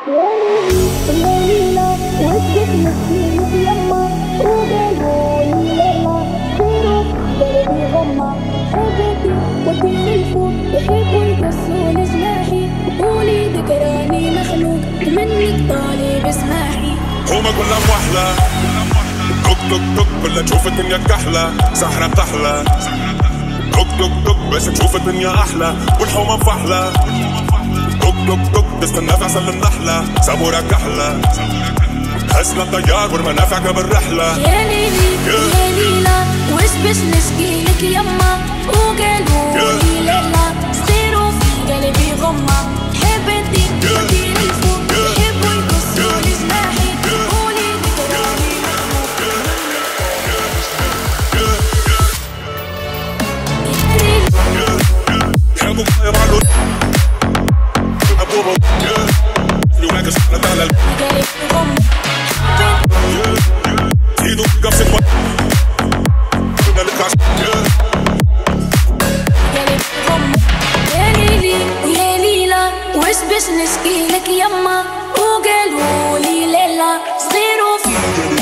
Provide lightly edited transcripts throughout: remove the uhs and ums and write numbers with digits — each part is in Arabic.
ليلى وسط مسكينك يما وقالولي ليلى خيره قلبي غمة حبيبتي وطير الفوق يحبوا يقصوا جناحي قولي ذكراني مخلوق منك طالب اسماحي هما كلها موحلة توك توك توك كلها تشوف الدنيا كحلة سحرة تحلى توك توك توك بس تشوف الدنيا أحلى والحومة مفحلة توك توك توك تستنى في عسل النحلة سابورة كحلة حسنا الطيار والمنافع قبل رحلة يا ليلي يا ليلى وش بس نشكيلك يما وقالولي ليلى صغيروا في قلبي غمة حبيبتي وطير الفوق يحبوا يقصوا جناحي قولي ذكراني حبوا يا معلول أبوبو يومك السنة تعلى قلبي غمة ايدو قفصك قلنا لك قلبي غمة يا ليلي ويا ليلى وش بس نشكيلك يما وقالولي ليلى صغيروا في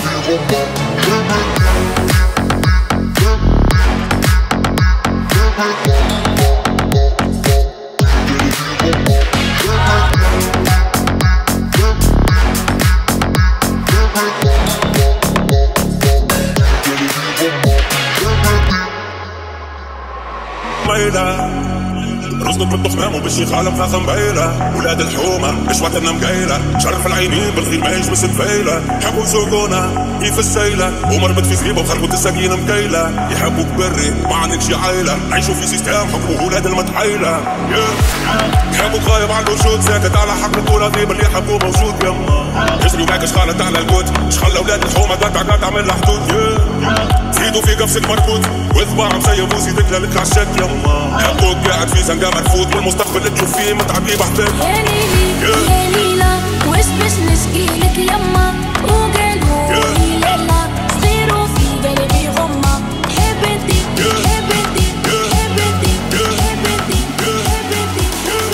ليلى رزق بالضخمام وبالشيخ عالم خاخة مبيلة ولاد الحومة مش وقتنا مقيلة شرف العينين بالخير ما يجبس الفيلة يحبوا يسوقونا كيف السيلة ومربط في زريبة وخربط السكينة مكيلة يحبوك بري ما عندكش عيلة عيشوا في سيستم حكموا ولاد المتحيلة يحبوك غايب على الوجود ساكت على حق الطلاب اللي يحبوه موجود يما يجري وماك شخالة على القوت شخل اولاد الحومة قطع تعمل حدود زيدوا في قفصك مربوط واذبع مسيب وزيدك لك عالشك يما حبوك قاعد في زنقة مرفوض والمستقبل اللي تشوف فيه متعب بحبك يا ليلي يا ليلى وش بس نشكيلك يما وقالولي ليلى صغيروا في قلبي غمة حبيبتي حبيبتي حبيبتي حبيبتي حبيبتي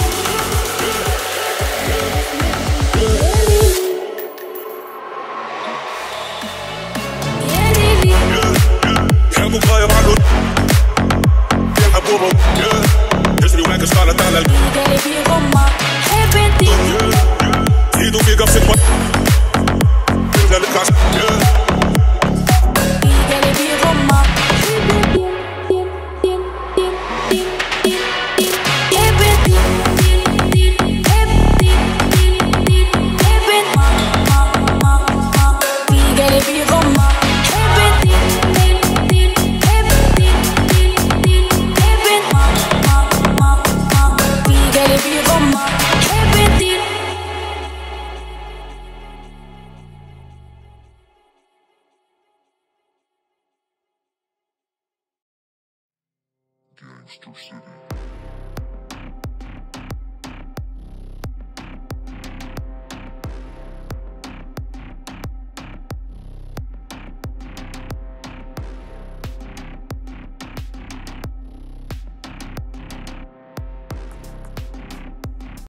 يا ليلي يحبوك غايب على يحبوه يجري وماك شخالة على قلبي غمة حبيبتي زيدوا في قفصك قلنا لك قلبي غمة Gangster City.